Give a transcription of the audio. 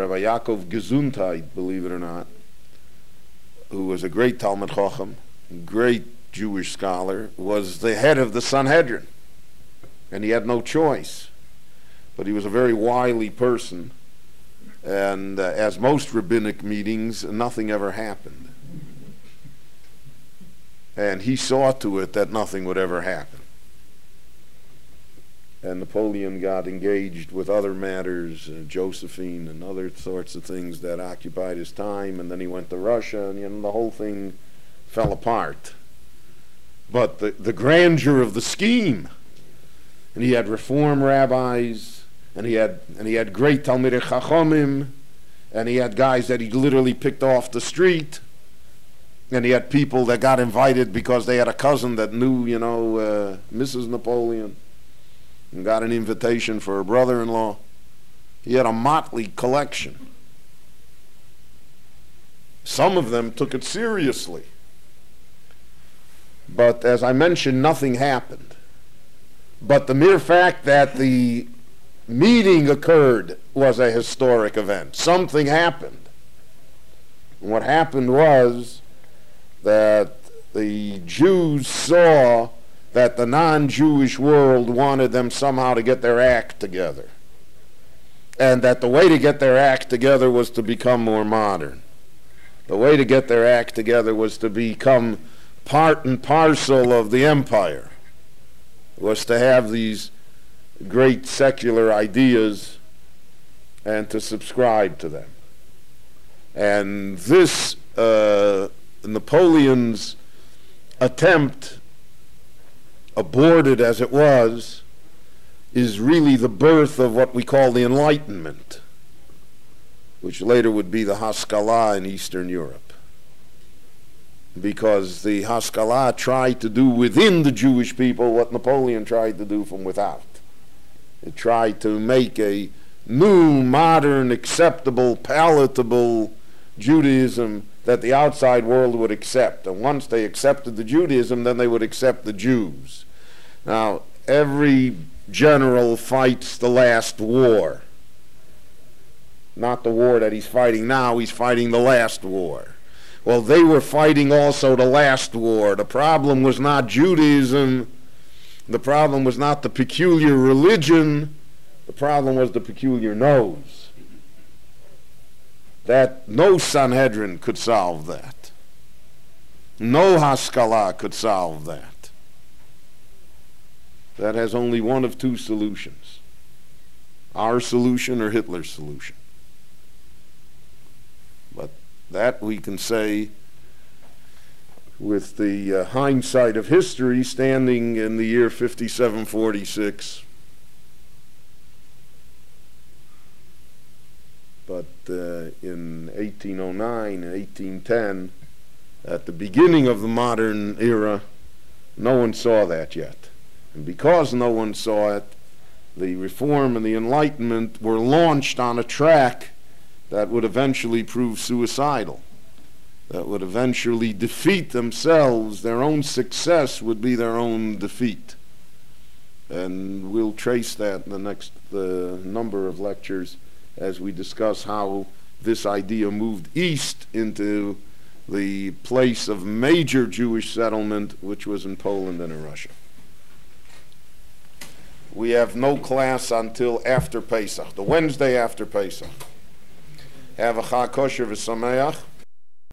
Rabbi Yaakov Gesundheit, believe it or not, who was a great Talmud Chacham, great Jewish scholar, was the head of the Sanhedrin, and he had no choice. But he was a very wily person, and as most rabbinic meetings, nothing ever happened. And he saw to it that nothing would ever happen. And Napoleon got engaged with other matters, Josephine and other sorts of things that occupied his time, and then he went to Russia, and the whole thing fell apart. But the grandeur of the scheme, and he had reform rabbis, and he had great Talmidei Chachamim, and he had guys that he literally picked off the street, and he had people that got invited because they had a cousin that knew, Mrs. Napoleon, and got an invitation for her brother-in-law. He had a motley collection. Some of them took it seriously. But as I mentioned, nothing happened. But the mere fact that the meeting occurred was a historic event. Something happened. And what happened was that the Jews saw that the non-Jewish world wanted them somehow to get their act together. And that the way to get their act together was to become more modern. The way to get their act together was to become part and parcel of the empire. It was to have these great secular ideas and to subscribe to them. And this, Napoleon's attempt, aborted as it was, is really the birth of what we call the Enlightenment, which later would be the Haskalah in Eastern Europe. Because the Haskalah tried to do within the Jewish people what Napoleon tried to do from without. It tried to make a new, modern, acceptable, palatable Judaism that the outside world would accept. And once they accepted the Judaism, then they would accept the Jews. Now, every general fights the last war. Not the war that he's fighting now, he's fighting the last war. Well, they were fighting also the last war. The problem was not Judaism. The problem was not the peculiar religion. The problem was the peculiar nose. That no Sanhedrin could solve that. No Haskalah could solve that. That has only one of two solutions. Our solution or Hitler's solution. But that we can say with the hindsight of history, standing in the year 5746. But in 1809 and 1810, at the beginning of the modern era, no one saw that yet. And because no one saw it, the Reform and the Enlightenment were launched on a track that would eventually prove suicidal, that would eventually defeat themselves. Their own success would be their own defeat. And we'll trace that in the next number of lectures as we discuss how this idea moved east into the place of major Jewish settlement, which was in Poland and in Russia. We have no class until after Pesach, the Wednesday after Pesach. Have a Chag Kosher v'Sameach.